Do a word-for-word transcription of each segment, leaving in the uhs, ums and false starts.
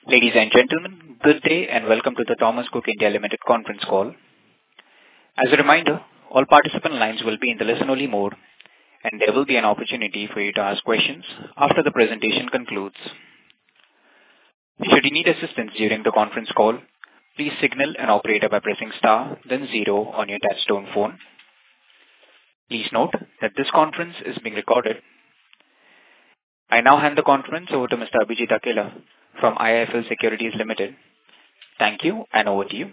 Ladies and gentlemen, good day and welcome to the Thomas Cook India Limited conference call. As a reminder, all participant lines will be in the listen-only mode, and there will be an opportunity for you to ask questions after the presentation concludes. Should you need assistance during the conference call, please signal an operator by pressing star, then zero on your touchtone phone. Please note that this conference is being recorded. I now hand the conference over to Mister Abhijit Akella from I I F L Securities Limited. Thank you, and over to you.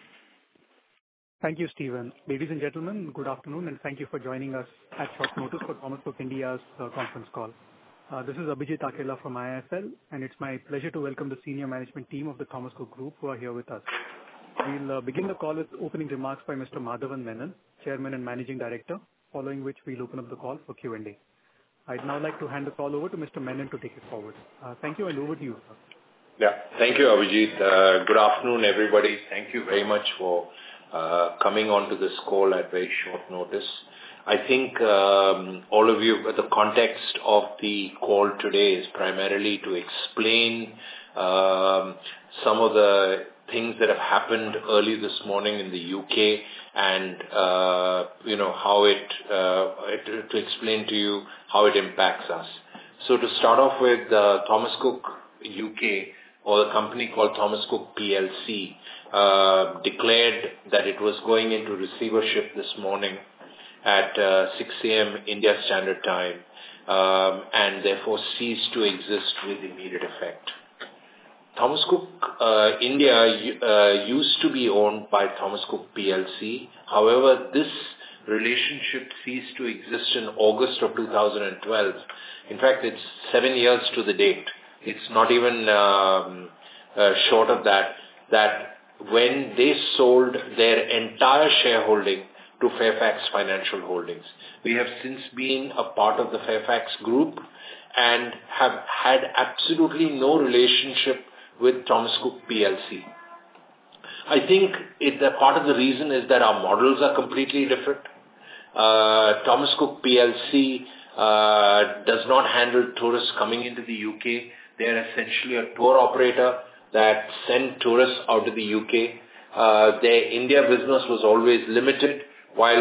Thank you, Stephen. Ladies and gentlemen, good afternoon, and thank you for joining us at short notice for Thomas Cook India's uh, conference call. Uh, this is Abhijit Akella from I I F L, and it's my pleasure to welcome the senior management team of the Thomas Cook Group who are here with us. We'll uh, begin the call with opening remarks by Mister Madhavan Menon, Chairman and Managing Director, following which we'll open up the call for Q and A. I'd now like to hand the call over to Mister Menon to take it forward. Uh, thank you, and over to you, sir. Yeah, thank you, Abhijit. Uh, good afternoon, everybody. Thank you very much for uh, coming on to this call at very short notice. I think um, all of you, the context of the call today is primarily to explain um, some of the things that have happened early this morning in the U K and, uh, you know, how it, uh, to, to explain to you how it impacts us. So to start off with, uh, Thomas Cook U K, or the company called Thomas Cook P L C, uh, declared that it was going into receivership this morning at uh, six a.m. India Standard Time, um, and therefore ceased to exist with immediate effect. Thomas Cook uh, India uh, used to be owned by Thomas Cook P L C. However, this relationship ceased to exist in August of two thousand twelve. In fact, it's seven years to the date. It's not even um, uh, short of that, that when they sold their entire shareholding to Fairfax Financial Holdings. We have since been a part of the Fairfax Group and have had absolutely no relationship with Thomas Cook P L C. I think it, the part of the reason is that our models are completely different. Uh, Thomas Cook P L C uh, does not handle tourists coming into the U K. They are essentially a tour operator that send tourists out to the U K. Uh, their India business was always limited, while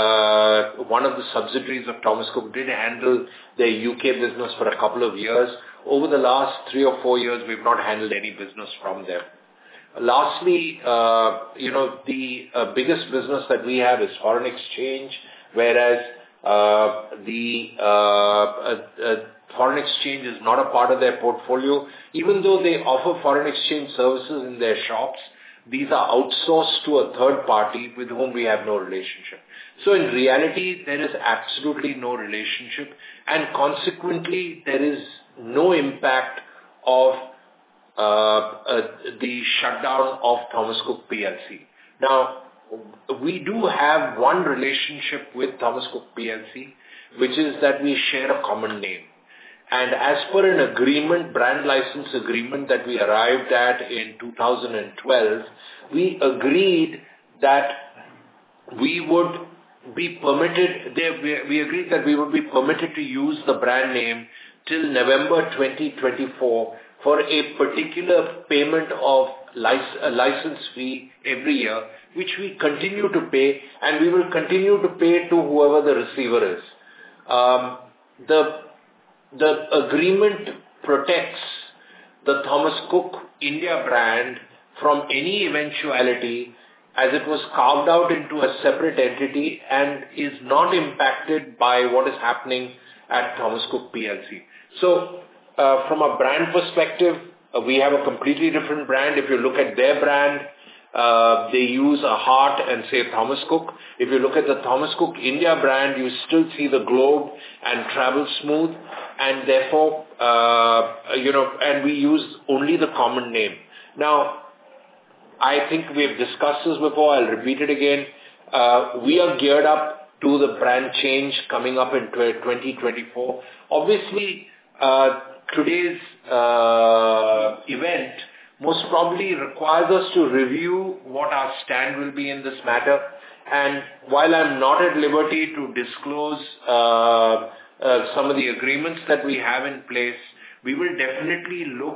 uh, one of the subsidiaries of Thomas Cook did handle their U K business for a couple of years. Over the last three or four years, we've not handled any business from them. Lastly, uh, you know, the uh, biggest business that we have is foreign exchange, whereas uh, the uh, uh, uh, foreign exchange is not a part of their portfolio. Even though they offer foreign exchange services in their shops, these are outsourced to a third party with whom we have no relationship. So in reality, there is absolutely no relationship, and consequently, there is no impact of uh, uh, the shutdown of Thomas Cook P L C. Now, we do have one relationship with Thomas Cook P L C, which is that we share a common name. And as per an agreement, brand license agreement that we arrived at in two thousand twelve, we agreed that we would be permitted, they, we, we agreed that we would be permitted to use the brand name till November twenty twenty-four for a particular payment of lic- a license fee every year, which we continue to pay, and we will continue to pay to whoever the receiver is. Um, the The agreement protects the Thomas Cook India brand from any eventuality, as it was carved out into a separate entity and is not impacted by what is happening at Thomas Cook P L C. So, uh, from a brand perspective, uh, we have a completely different brand. If you look at their brand, Uh, they use a heart and say Thomas Cook. If you look at the Thomas Cook India brand, you still see the globe and travel smooth, and therefore, uh, you know, and we use only the common name. Now, I think we have discussed this before. I'll repeat it again. Uh, we are geared up to the brand change coming up in twenty twenty-four. Obviously, uh, today's uh, event most probably requires us to review what our stand will be in this matter. And while I'm not at liberty to disclose uh, uh, some of the agreements that we have in place, we will definitely look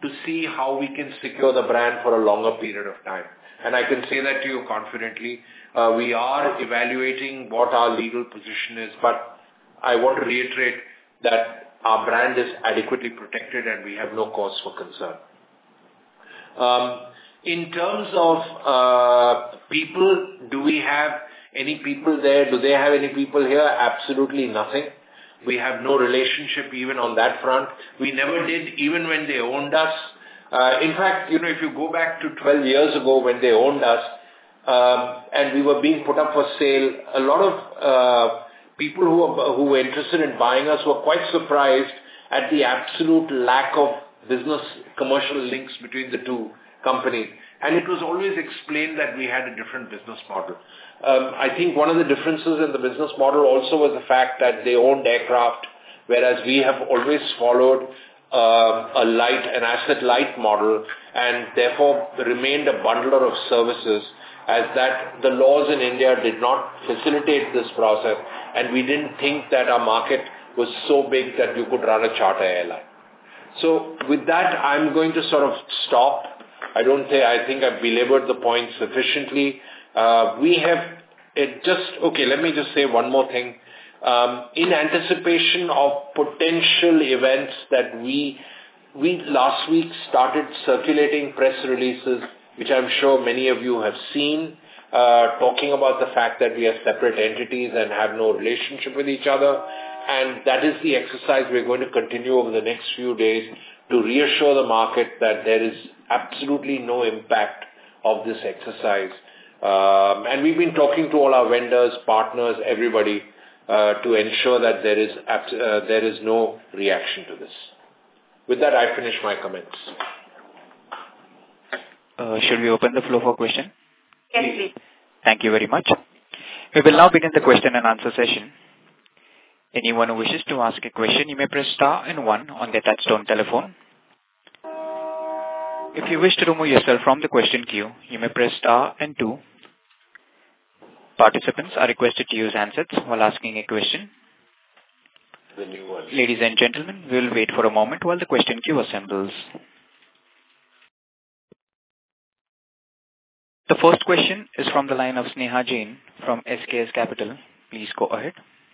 to see how we can secure the brand for a longer period of time. And I can say that to you confidently. Uh, we are evaluating what our legal position is, but I want to reiterate that our brand is adequately protected and we have no cause for concern. Um, in terms of uh, people, do we have any people there? Do they have any people here? Absolutely nothing. We have no relationship even on that front. We never did, even when they owned us. Uh, in fact, you know, if you go back to twelve years ago when they owned us, um, and we were being put up for sale, a lot of uh, people who were, who were interested in buying us were quite surprised at the absolute lack of business commercial links between the two companies. And it was always explained that we had a different business model. Um, I think one of the differences in the business model also was the fact that they owned aircraft, whereas we have always followed uh, a light, an asset-light model, and therefore remained a bundler of services, as that the laws in India did not facilitate this process, and we didn't think that our market was so big that you could run a charter airline. So with that, I'm going to sort of stop. I don't think, I think I've belabored the point sufficiently. Uh, we have it just, okay, let me just say one more thing. Um, in anticipation of potential events that we, we last week started circulating press releases, which I'm sure many of you have seen, uh, talking about the fact that we are separate entities and have no relationship with each other. And that is the exercise we're going to continue over the next few days to reassure the market that there is absolutely no impact of this exercise. Um, and we've been talking to all our vendors, partners, everybody, uh, to ensure that there is abs- uh, there is no reaction to this. With that, I finish my comments. Uh, should we open the floor for question? Yes, please. Thank you very much. We will now begin the question and answer session. Anyone who wishes to ask a question, you may press star and one on their touchtone telephone. If you wish to remove yourself from the question queue, you may press star and two. Participants are requested to use handsets while asking a question. The new one. Ladies and gentlemen, we will wait for a moment while the question queue assembles. The first question is from the line of Sneha Jain from S K S Capital. Please go ahead.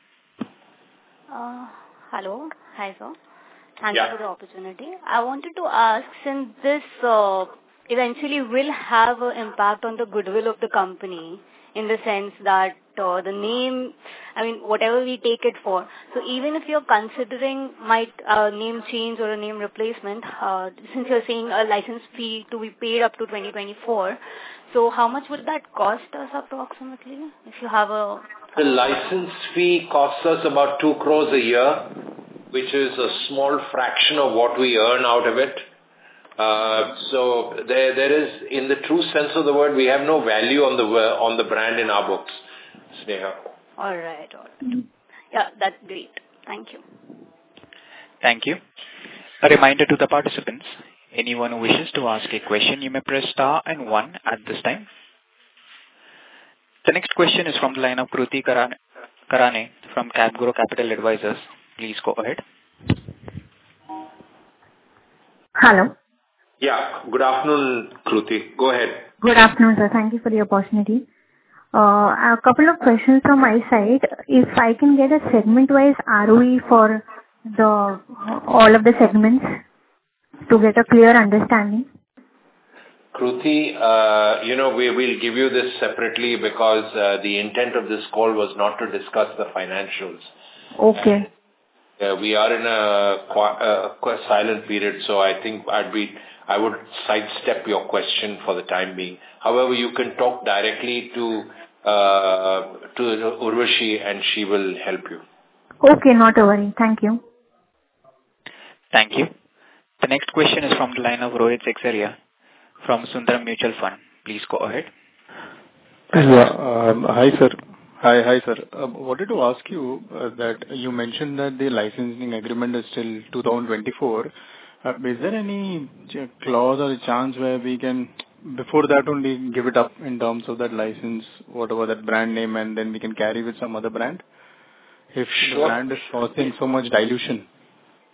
Uh, hello. Hi, sir. Thank Yeah. you for the opportunity. I wanted to ask, since this uh, eventually will have an impact on the goodwill of the company, in the sense that uh, the name, I mean, whatever we take it for. So even if you're considering might uh, name change or a name replacement, uh, since you're saying a license fee to be paid up to twenty twenty-four, so how much would that cost us approximately? If you have a... The license fee costs us about two crores a year, which is a small fraction of what we earn out of it. Uh, so there, there is, in the true sense of the word, we have no value on the on the brand in our books, Sneha. All right, all right. Yeah, that's great. Thank you. Thank you. A reminder to the participants, anyone who wishes to ask a question, you may press star and one at this time. The next question is from the line of Kruti Karane, Karane from CapGrow Capital Advisors. Please go ahead. Hello. Yeah, good afternoon, Kruti. Go ahead. Good afternoon, sir. Thank you for the opportunity. Uh, a couple of questions from my side. If I can get a segment-wise R O E for the all of the segments to get a clear understanding. Kruti, uh, you know, we will give you this separately because uh, the intent of this call was not to discuss the financials. Okay. Uh, we are in a, a, a silent period, so I think I'd be, I would sidestep your question for the time being. However, you can talk directly to uh, to Urvashi and she will help you. Okay, not a worry. Thank you. Thank you. The next question is from the line of Rohit Sexeria from Sundaram Mutual Fund. Please go ahead. Yeah. Um, hi, sir. Hi, hi, sir. Uh, wanted to ask you uh, that you mentioned that the licensing agreement is till two thousand twenty-four. Uh, is there any ch- clause or chance where we can, before that only, give it up in terms of that license, whatever that brand name, and then we can carry with some other brand? If Sure. the brand is causing so much dilution.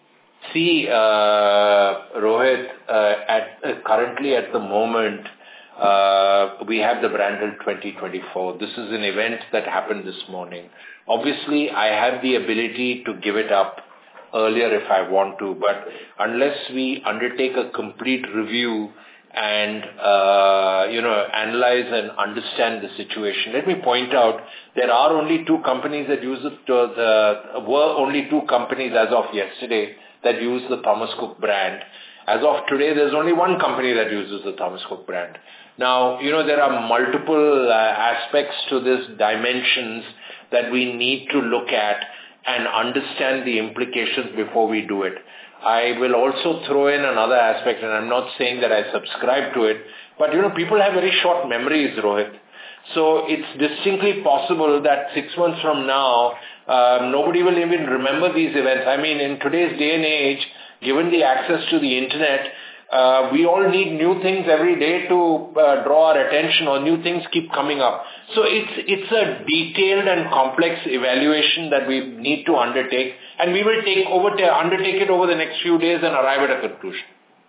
See, uh, Rohit, uh, at uh, currently at the moment, uh, we have the brand till twenty twenty-four. This is an event that happened this morning. Obviously, I have the ability to give it up earlier if I want to, but unless we undertake a complete review and, uh, you know, analyze and understand the situation. Let me point out, there are only two companies that use it, uh, the, were only two companies as of yesterday that use the Thomas Cook brand. As of today, there's only one company that uses the Thomas Cook brand. Now, you know, there are multiple uh, aspects to this, dimensions that we need to look at and understand the implications before we do it. I will also throw in another aspect, and I'm not saying that I subscribe to it, but, you know, people have very short memories, Rohit. So it's distinctly possible that six months from now, um, nobody will even remember these events. I mean, in today's day and age, given the access to the internet, uh, we all need new things every day to uh, draw our attention, or new things keep coming up. So it's it's a detailed and complex evaluation that we need to undertake, and we will take over undertake it over the next few days and arrive at a conclusion.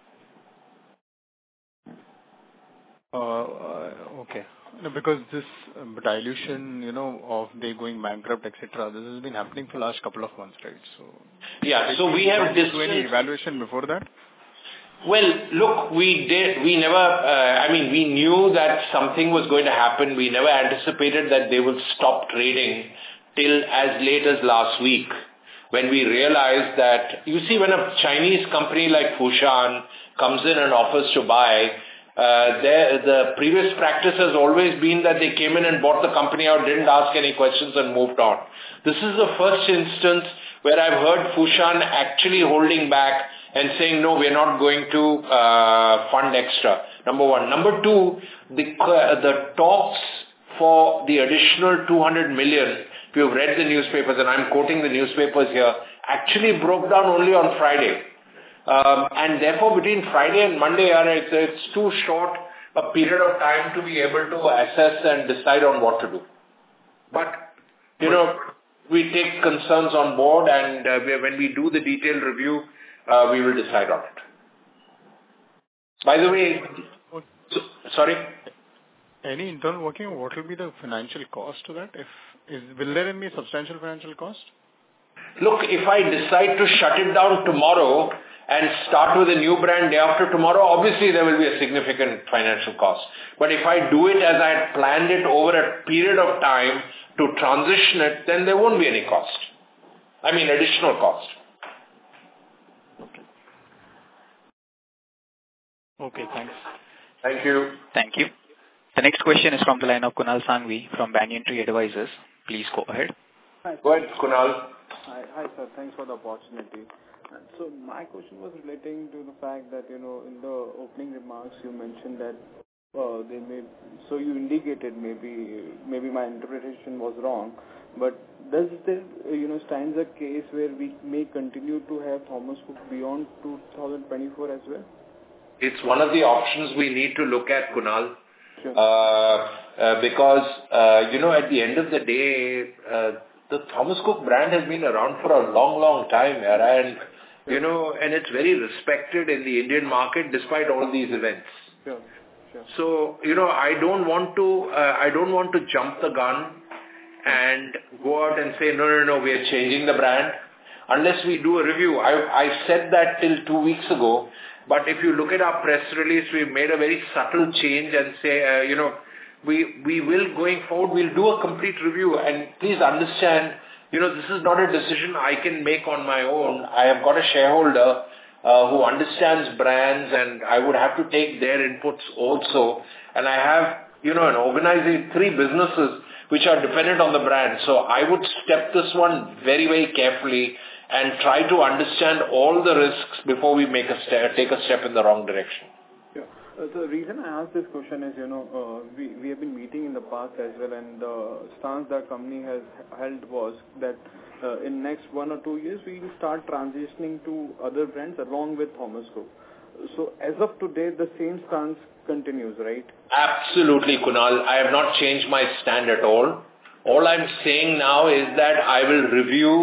Uh, uh, okay. No, because this um, dilution, you know, of they going bankrupt, et cetera, this has been happening for the last couple of months, right? So yeah, so we have did do any evaluation before that? Well, look, we did, we never, uh, I mean, we knew that something was going to happen. We never anticipated that they would stop trading till as late as last week, when we realized that, you see, when a Chinese company like Fushan comes in and offers to buy, uh, the previous practice has always been that they came in and bought the company out, didn't ask any questions and moved on. This is the first instance where I've heard Fushan actually holding back and saying, no, we're not going to uh, fund extra. Number one. Number two, the, uh, the talks for the additional two hundred million, if you've read the newspapers, and I'm quoting the newspapers here, actually broke down only on Friday. Um, and therefore, between Friday and Monday, it's, it's too short a period of time to be able to assess and decide on what to do. But, you know, we take concerns on board, and uh, we, when we do the detailed review, uh, we will decide on it. By the way, so, sorry? Any internal working, what will be the financial cost to that? If is, will there be substantial financial cost? Look, if I decide to shut it down tomorrow and start with a new brand day after tomorrow, obviously there will be a significant financial cost. But if I do it as I had planned it over a period of time to transition it, then there won't be any cost. I mean, additional cost. Okay. Okay, thanks. Thank you. Thank you. The next question is from the line of Kunal Sangvi from Banyan Tree Advisors. Please go ahead. Hi. Go ahead, Kunal. Hi, hi, sir. Thanks for the opportunity. And so my question was relating to the fact that, you know, in the opening remarks you mentioned that uh, they may, so you indicated maybe, maybe my interpretation was wrong, but does there, you know, stands a case where we may continue to have Thomas Cook beyond two thousand twenty-four as well? It's one of the options we need to look at, Kunal. Sure. Uh, uh, because, uh, you know, at the end of the day, uh, the Thomas Cook brand has been around for a long, long time, yeah, and, you know, and it's very respected in the Indian market despite all these events. Sure. Sure. So, you know, I don't want to, uh, I don't want to jump the gun and go out and say, no, no, no, we are changing the brand. Unless we do a review. I, I said that till two weeks ago. But if you look at our press release, we've made a very subtle change and say, uh, you know, we, we will, going forward, we'll do a complete review. And please understand, you know, this is not a decision I can make on my own. I have got a shareholder uh, who understands brands, and I would have to take their inputs also. And I have, you know, an organization, three businesses which are dependent on the brand. So I would step this one very, very carefully and try to understand all the risks before we make a step, take a step in the wrong direction. Yeah. Uh, the reason I asked this question is, you know, uh, we, we have been meeting in the past as well, and the stance that company has held was that uh, in next one or two years, we will start transitioning to other brands along with Thomas Cook. So as of today, the same stance continues, right? Absolutely, Kunal. I have not changed my stand at all. All I'm saying now is that I will review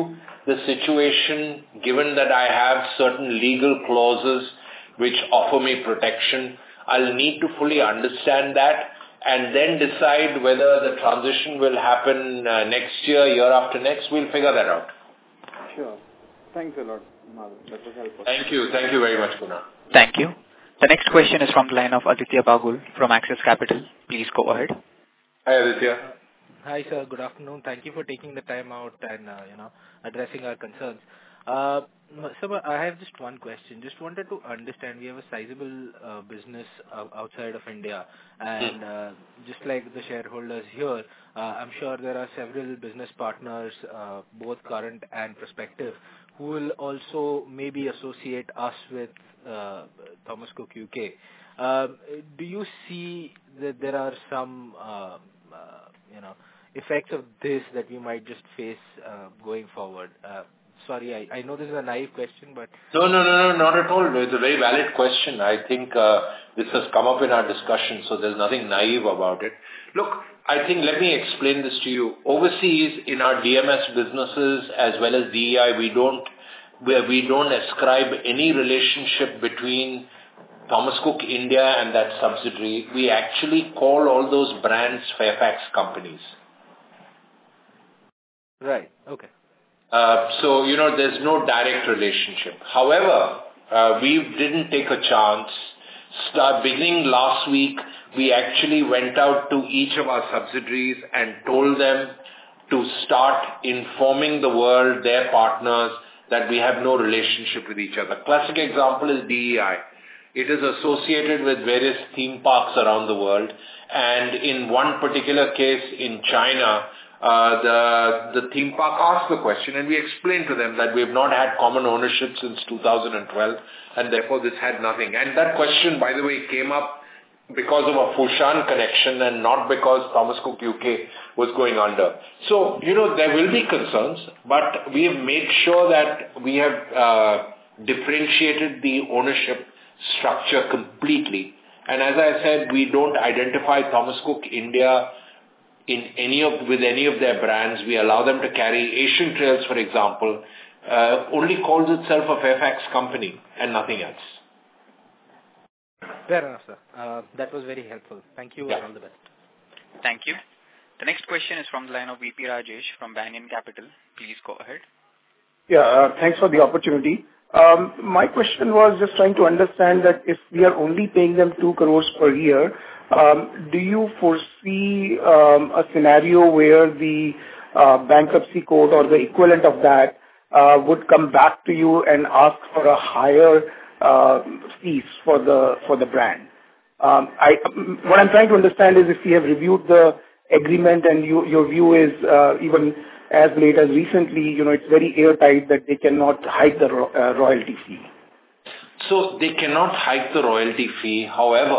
the situation, given that I have certain legal clauses which offer me protection. I'll need to fully understand that and then decide whether the transition will happen uh, next year, year after next. We'll figure that out. Sure. Thanks a lot, Madhav. That was helpful. Thank you. Thank you very much, Kunal. Thank you. The next question is from the line of Aditya Bagul from Axis Capital. Please go ahead. Hi, Aditya. Hi, sir. Good afternoon. Thank you for taking the time out and, uh, you know, addressing our concerns. Uh, sir, I have just one question. Just wanted to understand, we have a sizable uh, business uh, outside of India, and uh, just like the shareholders here, uh, I'm sure there are several business partners, uh, both current and prospective, who will also maybe associate us with uh, Thomas Cook U K. Uh, do you see that there are some, uh, uh, you know, effects of this that we might just face uh, going forward? Uh, sorry, I, I know this is a naive question, but... No, no, no, no, not at all. It's a very valid question. I think uh, this has come up in our discussion, so there's nothing naive about it. Look, I think, let me explain this to you. Overseas, in our D M S businesses as well as D E I, we don't, where we don't ascribe any relationship between Thomas Cook India and that subsidiary. We actually call all those brands Fairfax companies. Right, okay. Uh, so, you know, there's no direct relationship. However, uh, we didn't take a chance. Start beginning last week, we actually went out to each of our subsidiaries and told them to start informing the world, their partners, that we have no relationship with each other. Classic example is D E I. It is associated with various theme parks around the world. And in one particular case in China, Uh, the the theme park asked the question, and we explained to them that we have not had common ownership since two thousand twelve, and therefore this had nothing. And that question, by the way, came up because of a Fushan connection and not because Thomas Cook U K was going under. So, you know, there will be concerns, but we have made sure that we have uh, differentiated the ownership structure completely. And as I said, we don't identify Thomas Cook India in any of, with any of their brands. We allow them to carry Asian Trails, for example, uh, only calls itself a Fairfax company and nothing else. Fair enough, sir. Uh, that was very helpful. Thank you, yeah. And all the best. Thank you. The next question is from the line of V P Rajesh from Banyan Capital. Please go ahead. Yeah, uh, thanks for the opportunity. Um, my question was just trying to understand that if we are only paying them two crores per year, Um, do you foresee um, a scenario where the uh, bankruptcy court or the equivalent of that uh, would come back to you and ask for a higher uh, fees for the for the brand? Um, I, what I'm trying to understand is if we have reviewed the agreement and you, your view is uh, even as late as recently, you know, it's very airtight that they cannot hike the ro- uh, royalty fee. So they cannot hike the royalty fee. However,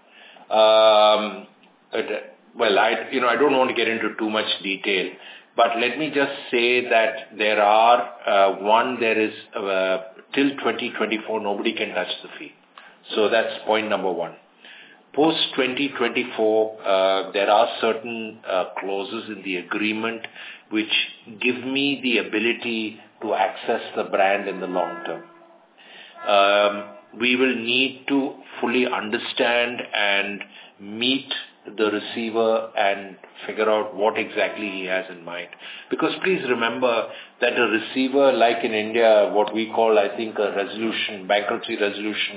Um, well, I, you know, I don't want to get into too much detail, but let me just say that there are, uh, one, there is, uh, till twenty twenty-four, nobody can touch the fee. So that's point number one. Post twenty twenty-four, uh, there are certain uh, clauses in the agreement which give me the ability to access the brand in the long term. Um, we will need to fully understand and meet the receiver and figure out what exactly he has in mind. Because please remember that a receiver, like in India, what we call, I think, a resolution, bankruptcy resolution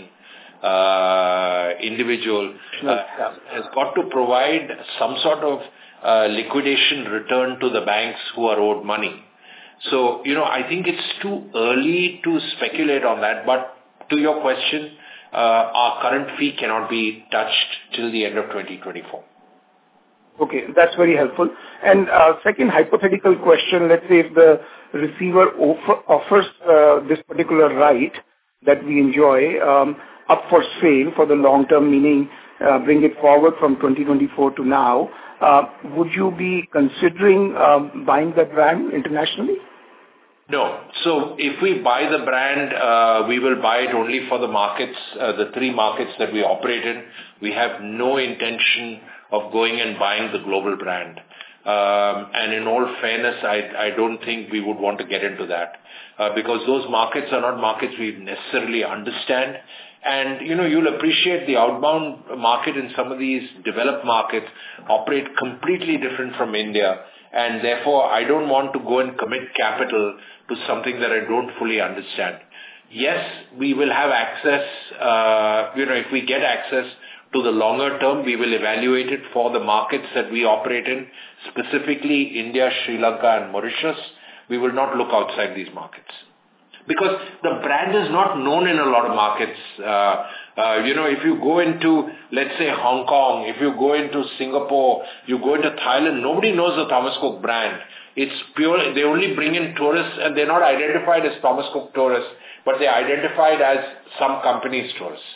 uh, individual, uh, has got to provide some sort of uh, liquidation return to the banks who are owed money. So, you know, I think it's too early to speculate on that, but to your question, uh, our current fee cannot be touched till the end of twenty twenty-four. Okay, that's very helpful. And uh, second hypothetical question, let's say if the receiver offer, offers uh, this particular right that we enjoy um, up for sale for the long term, meaning uh, bring it forward from twenty twenty-four to now, uh, would you be considering um, buying that brand internationally? No. So if we buy the brand, uh, we will buy it only for the markets, uh, the three markets that we operate in. We have no intention of going and buying the global brand. Um, and in all fairness, I, I don't think we would want to get into that uh, because those markets are not markets we necessarily understand. And, you know, you'll appreciate the outbound market in some of these developed markets operate completely different from India. And therefore, I don't want to go and commit capital to something that I don't fully understand. Yes, we will have access, uh, you know, if we get access to the longer term, we will evaluate it for the markets that we operate in, specifically India, Sri Lanka and Mauritius. We will not look outside these markets. Because the brand is not known in a lot of markets. Uh, uh, you know, if you go into, let's say, Hong Kong, if you go into Singapore, you go into Thailand, nobody knows the Thomas Cook brand. It's pure, they only bring in tourists and they're not identified as Thomas Cook tourists, but they're identified as some company's tourists.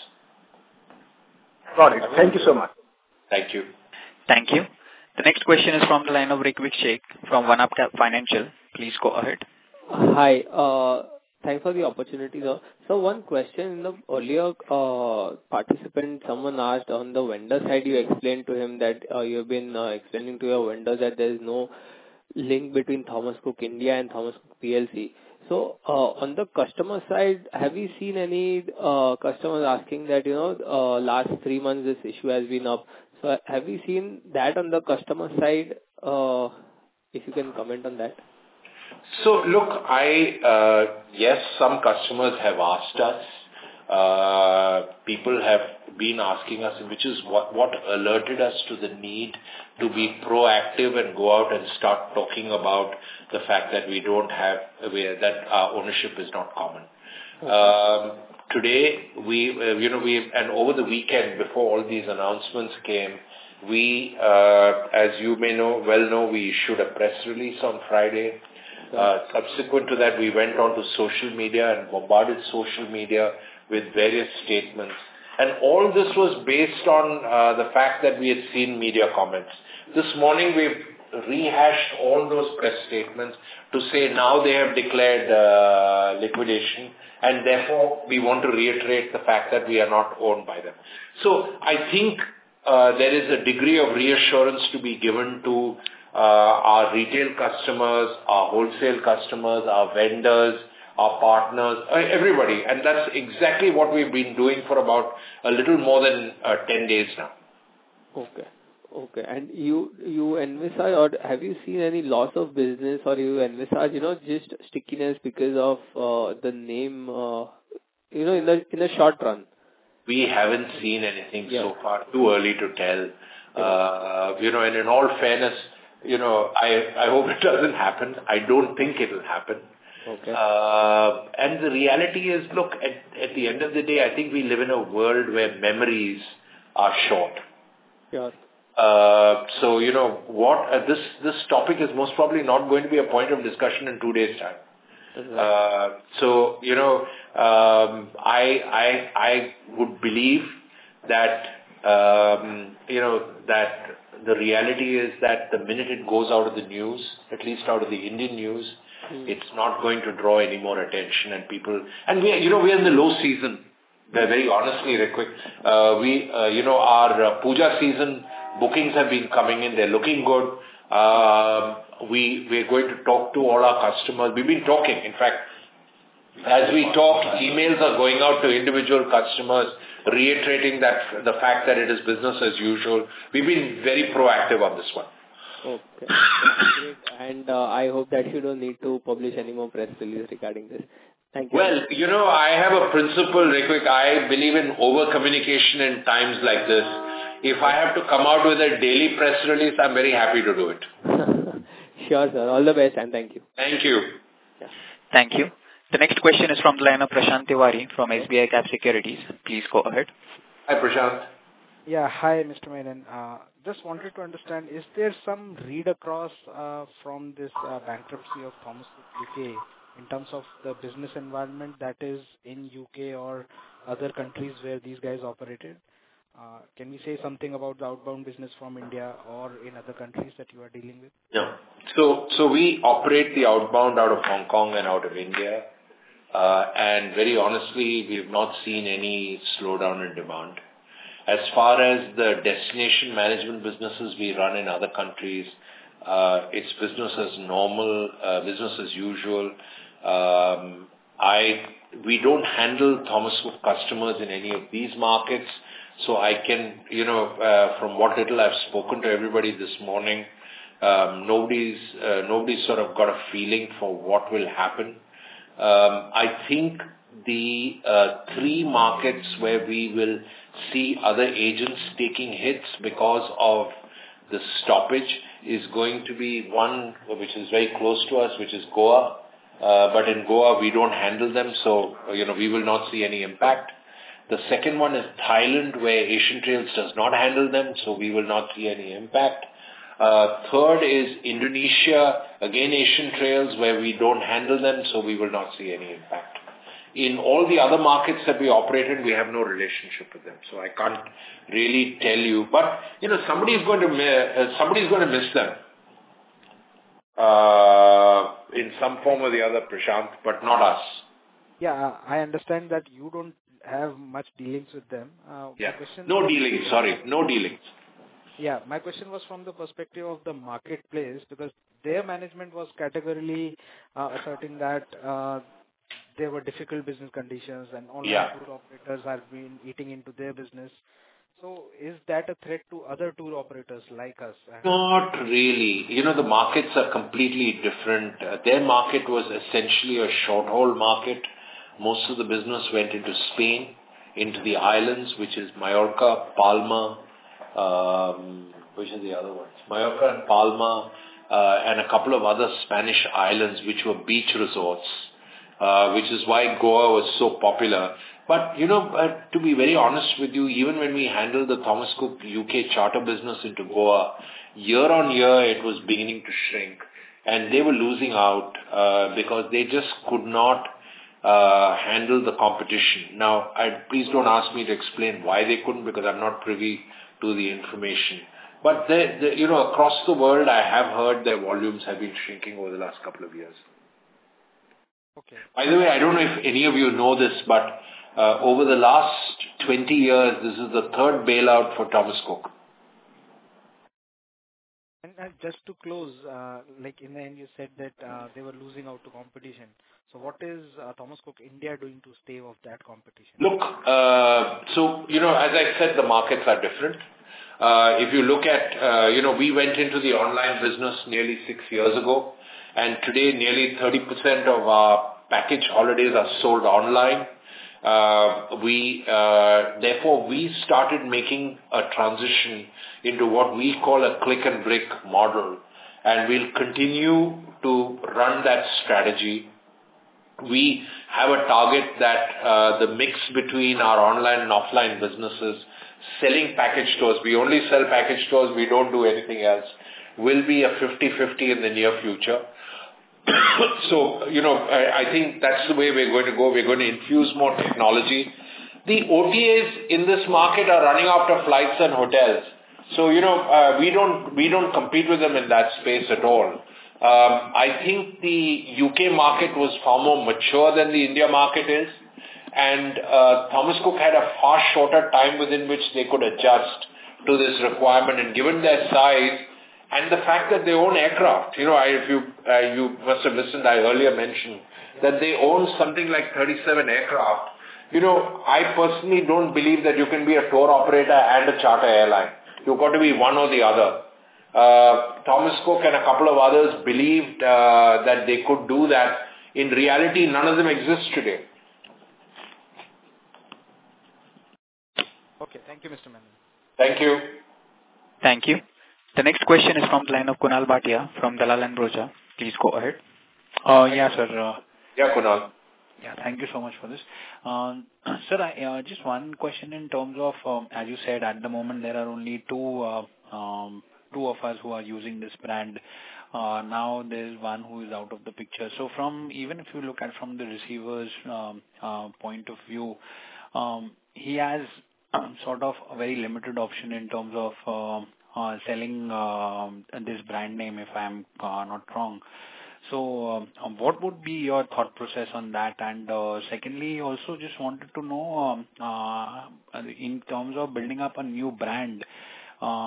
Got it. Thank you so much. Thank you. Thank you. The next question is from the line of Ritvik Sheikh from OneUp Financial. Please go ahead. Hi. Uh, thanks for the opportunity, sir. So one question in the earlier uh, participant, someone asked on the vendor side, you explained to him that uh, you have been uh, explaining to your vendors that there is no link between Thomas Cook India and Thomas Cook P L C. So, uh, on the customer side, have you seen any uh, customers asking that, you know, uh, last three months this issue has been up. So, have you seen that on the customer side? Uh, if you can comment on that. So, look, I, uh, yes, some customers have asked us. Uh, people have been asking us, which is what, what alerted us to the need to be proactive and go out and start talking about the fact that we don't have, that our ownership is not common. Um, today, we, uh, you know, we, and over the weekend before all these announcements came, we, uh, as you may know, well know, we issued a press release on Friday. Uh, subsequent to that, we went on to social media and bombarded social media with various statements. And all this was based on uh, the fact that we had seen media comments. This morning we've rehashed all those press statements to say now they have declared uh, liquidation and therefore we want to reiterate the fact that we are not owned by them. So I think uh, there is a degree of reassurance to be given to uh, our retail customers, our wholesale customers, our vendors, our partners, everybody. And that's exactly what we've been doing for about a little more than uh, ten days now. Okay. Okay. And you you envisage, or have you seen any loss of business, or you envisage, you know, just stickiness because of uh, the name, uh, you know, in the in the short run? We haven't seen anything yeah. so far. Too early to tell. Yeah. Uh, you know, and in all fairness, you know, I, I hope it doesn't happen. I don't think it will happen. Okay. Uh, and the reality is, look, at, at the end of the day, I think we live in a world where memories are short. Yeah. Uh, so, you know, what uh, this this topic is most probably not going to be a point of discussion in two days' time. Right. Uh, so, you know, um, I I I would believe that um, you know that the reality is that the minute it goes out of the news, at least out of the Indian news, mm. it's not going to draw any more attention and people. And we, you know, we are in the low season. Very honestly, Ritvik, uh, we, uh, you know, our uh, puja season bookings have been coming in. They're looking good. Uh, we we're going to talk to all our customers. We've been talking. In fact, as we talk, emails are going out to individual customers, reiterating that the fact that it is business as usual. We've been very proactive on this one. Okay. Great. And uh, I hope that you don't need to publish any more press release regarding this. Thank you. Well, you know, I have a principle, Ritvik. I believe in over-communication in times like this. If I have to come out with a daily press release, I'm very happy to do it. Sure, sir. All the best and thank you. Thank you. Yeah. Thank you. The next question is from the line of Prashant Tiwari from S B I Cap Securities. Please go ahead. Hi, Prashant. Yeah, hi, Mister Menon. Uh, just wanted to understand, is there some read across uh, from this uh, bankruptcy of Thomas Cook U K in terms of the business environment that is in U K or other countries where these guys operated? Uh, can we say something about the outbound business from India or in other countries that you are dealing with? No. So, so we operate the outbound out of Hong Kong and out of India. Uh, and very honestly, we have not seen any slowdown in demand. As far as the destination management businesses we run in other countries, Uh, it's business as normal, uh, business as usual. Um, I we don't handle Thomas Cook customers in any of these markets, so I can, you know, uh, from what little I've spoken to everybody this morning, um, nobody's uh, nobody's sort of got a feeling for what will happen. Um, I think the uh, three markets where we will see other agents taking hits because of the stoppage is going to be one which is very close to us, which is Goa. Uh, but in Goa, we don't handle them, so, you know, we will not see any impact. The second one is Thailand, where Asian Trails does not handle them, so we will not see any impact. Uh, third is Indonesia, again Asian Trails, where we don't handle them, so we will not see any impact. In all the other markets that we operate in, we have no relationship with them, so I can't really tell you. But, you know, somebody is going to, uh, somebody is going to miss them. Uh, in some form or the other, Prashant, but not us. Yeah, I understand that you don't have much dealings with them. Uh, yeah, no dealings, sorry, no dealings. Yeah, my question was from the perspective of the marketplace, because their management was categorically uh, asserting that uh, there were difficult business conditions and online yeah. tour operators have been eating into their business. So is that a threat to other tour operators like us? Not really. You know, the markets are completely different. Uh, their market was essentially a short-haul market. Most of the business went into Spain, into the islands, which is Mallorca, Palma, um, which are the other ones? Mallorca and Palma, uh, and a couple of other Spanish islands, which were beach resorts, uh, which is why Goa was so popular. But, you know, uh, to be very honest with you, even when we handled the Thomas Cook U K charter business into Goa, year on year it was beginning to shrink. And they were losing out uh, because they just could not uh, handle the competition. Now, I, please don't ask me to explain why they couldn't, because I'm not privy to the information. But, they, they, you know, across the world, I have heard their volumes have been shrinking over the last couple of years. Okay. By the way, I don't know if any of you know this, but Uh, over the last twenty years, this is the third bailout for Thomas Cook. And uh, just to close, uh, like in the end you said that uh, they were losing out to competition. So what is uh, Thomas Cook India doing to stave off that competition? Look, uh, so, you know, as I said, the markets are different. Uh, if you look at, uh, you know, we went into the online business nearly six years ago, and today nearly thirty percent of our package holidays are sold online. Uh, we, uh, therefore, we started making a transition into what we call a click and brick model, and we'll continue to run that strategy. We have a target that uh, the mix between our online and offline businesses, selling package tours, we only sell package tours, we don't do anything else, will be a fifty-fifty in the near future. So, you know, I, I think that's the way we're going to go. We're going to infuse more technology. The O T As in this market are running after flights and hotels. So, you know, uh, we don't we don't compete with them in that space at all. Um, I think the U K market was far more mature than the India market is. And uh, Thomas Cook had a far shorter time within which they could adjust to this requirement. And given their size, and the fact that they own aircraft, you know, I, if you uh, you must have listened, I earlier mentioned that they own something like thirty-seven aircraft. You know, I personally don't believe that you can be a tour operator and a charter airline. You've got to be one or the other. Uh, Thomas Cook and a couple of others believed uh, that they could do that. In reality, none of them exist today. Okay, thank you, Mister Menon. Thank you. Thank you. The next question is from the line of Kunal Bhatia from Dalal and Broacha. Please go ahead. Uh, yeah, sir. Uh, yeah, Kunal. Yeah, thank you so much for this. Um, sir, I, uh, just one question in terms of, um, as you said, at the moment there are only two uh, um, two of us who are using this brand. Uh, now there is one who is out of the picture. So from, even if you look at from the receiver's um, uh, point of view, um, he has sort of a very limited option in terms of uh, uh, selling uh, this brand name, if I am uh, not wrong. So, um, what would be your thought process on that? And uh, secondly, also just wanted to know, um, uh, in terms of building up a new brand, um,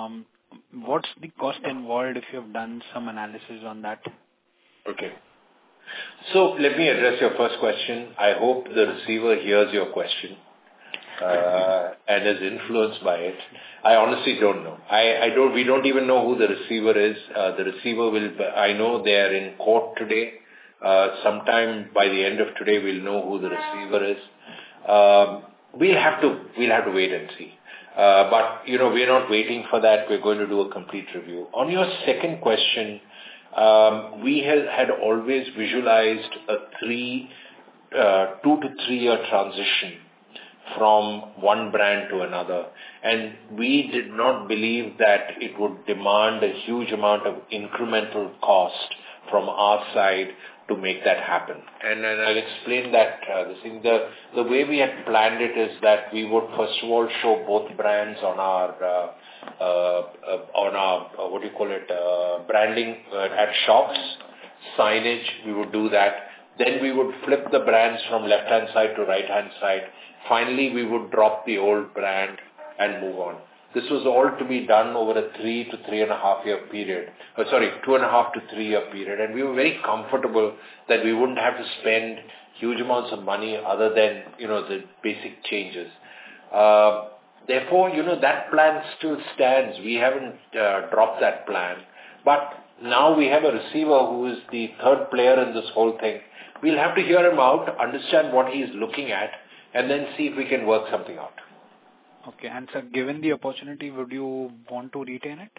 what's the cost involved if you have done some analysis on that? Okay. So let me address your first question. I hope the receiver hears your question uh, and is influenced by it. I honestly don't know. I, I don't. We don't even know who the receiver is. Uh, the receiver will. I know they are in court today. Uh, sometime by the end of today, we'll know who the receiver is. Um, we'll have to. We'll have to wait and see. Uh, but you know, we're not waiting for that. We're going to do a complete review. On your second question. Um, we had, had always visualized a three, uh, two to three year transition from one brand to another. And we did not believe that it would demand a huge amount of incremental cost from our side to make that happen. And, and I'll explain that. Uh, the, thing, the, the way we had planned it is that we would first of all show both brands on our uh, Uh, uh, on our, uh, what do you call it, uh, branding uh, at shops, signage, we would do that. Then we would flip the brands from left-hand side to right-hand side. Finally, we would drop the old brand and move on. This was all to be done over a three to three and a half year period. Uh, sorry, two and a half to three year period. And we were very comfortable that we wouldn't have to spend huge amounts of money other than, you know, the basic changes. Uh, Therefore, you know, that plan still stands. We haven't uh, dropped that plan. But now we have a receiver who is the third player in this whole thing. We'll have to hear him out, understand what he's looking at, and then see if we can work something out. Okay. And sir, given the opportunity, would you want to retain it?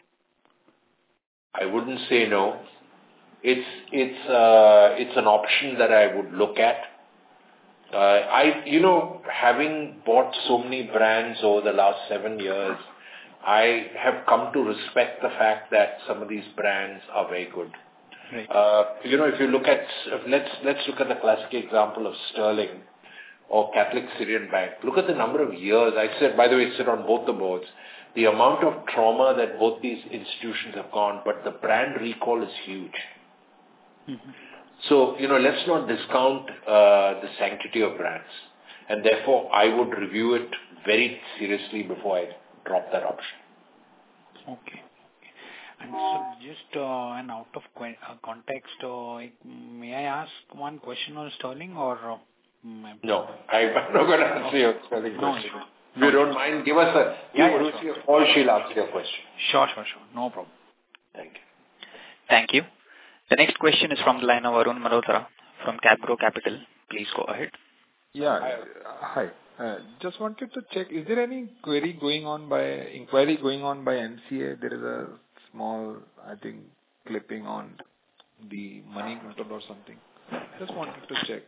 I wouldn't say no. It's, it's, uh, it's an option that I would look at. Uh, I, you know, having bought so many brands over the last seven years, I have come to respect the fact that some of these brands are very good. Right. Uh, you know, if you look at, let's let's look at the classic example of Sterling or Catholic Syrian Bank. Look at the number of years. I said, by the way, I sit on both the boards. The amount of trauma that both these institutions have gone, but the brand recall is huge. Mm-hmm. So, you know, let's not discount uh, the sanctity of brands. And therefore, I would review it very seriously before I drop that option. Okay. And so just uh, an out of qu- uh, context, uh, may I ask one question on Sterling or? Uh, no, I'm not going to answer your Sterling no, question. Sure. If you don't mind, give us a, yeah, give yeah, sure. a call, she'll answer your question. Sure, sure, sure. No problem. Thank you. Thank you. The next question is from the line of Arun Malhotra from Capgrow Capital. Please go ahead. Yeah. Hi. Uh, just wanted to check, is there any query going on by, inquiry going on by M C A? There is a small, I think, clipping on the money control or something. Just wanted to check.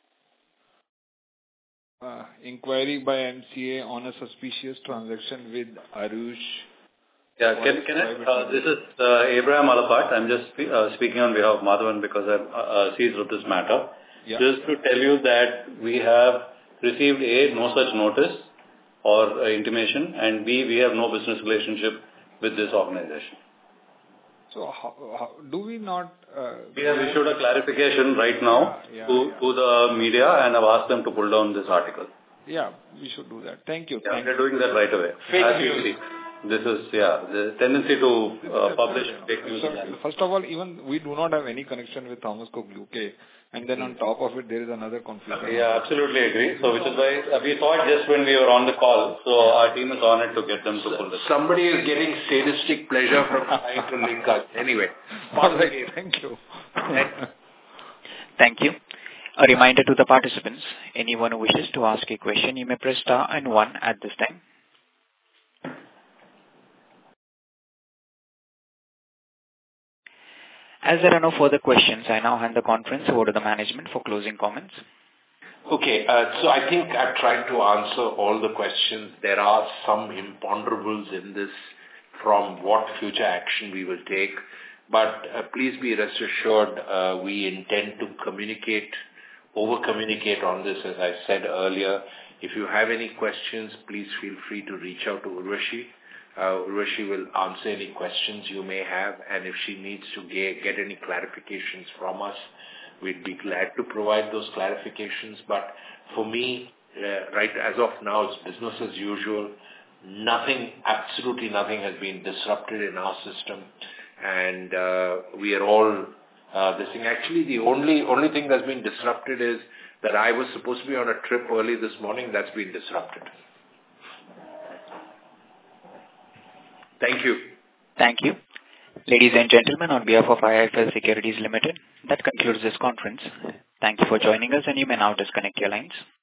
Uh, inquiry by M C A on a suspicious transaction with Arush. Yeah, can, can I, uh, this is uh, Abraham Alapat. I'm just spe- uh, speaking on behalf of Madhavan because I'm uh, uh, seized with this matter. Yeah. Just to tell you that we have received A, no such notice or uh, intimation, and B, we have no business relationship with this organization. So how, how do we not... Uh, we have issued a clarification right now yeah, yeah, to, yeah. to the media and have asked them to pull down this article. Yeah, we should do that. Thank you. Yeah, Thank they're you. doing that right away. Fake news. This is, yeah, the tendency to uh, publish fake news. So, first of all, even we do not have any connection with Thomas Cook U K, and then on top of it, there is another confusion. Yeah, absolutely agree. So, which is why uh, we thought just when we were on the call, so our team is on it to get them to pull this. Somebody is getting sadistic pleasure from trying to link us. Anyway, right, thank you. Thank you. A reminder to the participants, anyone who wishes to ask a question, you may press star and one at this time. As there are no further questions, I now hand the conference over to the management for closing comments. Okay, uh, so I think I've tried to answer all the questions. There are some imponderables in this from what future action we will take. But uh, please be rest assured, uh, we intend to communicate, over-communicate on this, as I said earlier. If you have any questions, please feel free to reach out to Urvashi. Uh, Urvashi will answer any questions you may have, and if she needs to get, get any clarifications from us, we'd be glad to provide those clarifications. But for me, uh, right as of now, it's business as usual. nothing, absolutely nothing has been disrupted in our system, and uh, we are all uh, this thing. Actually, the only only thing that's been disrupted is that I was supposed to be on a trip early this morning. That's been disrupted. Thank you. Thank you. Ladies and gentlemen, on behalf of I I F L Securities Limited, that concludes this conference. Thank you for joining us, and you may now disconnect your lines.